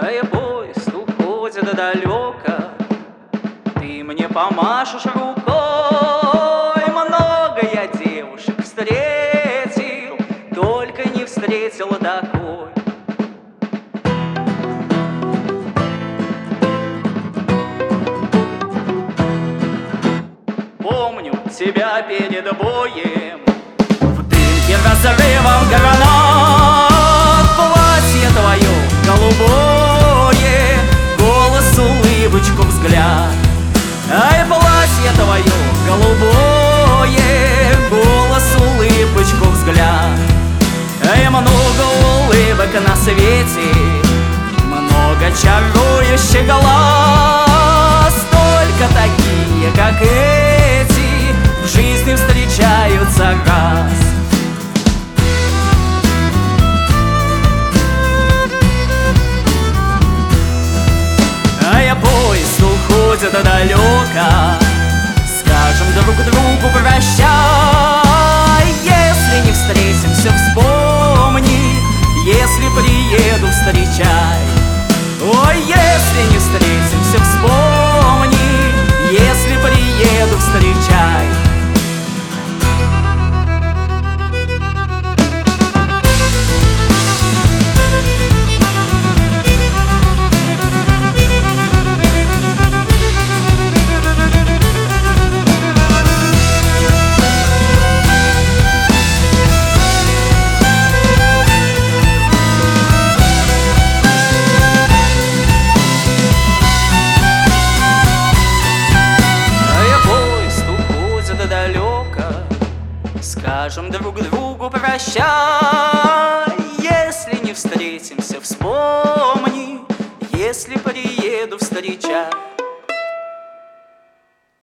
поезд уходит далеко, ты мне помашешь рукой. Много я девушек встретил, только не встретил такой. Помню тебя перед боем, в дымке разрывом гранат. Платье твое голубое, голос, улыбочку, взгляд. Ай, платье твое голубое, голос, улыбочку, взгляд. Ай, много улыбок на свете, много чарующих глаз. Только такие, как эти, в жизни встречаются раз. Поезд уходит далеко, скажем друг другу прощай. Если не встретимся, вспомни, если приеду, встречай. Ой, если не встретимся, вспомни, если приеду, встречай. Скажем друг другу прощай. Если не встретимся, вспомни, если приеду, встречай.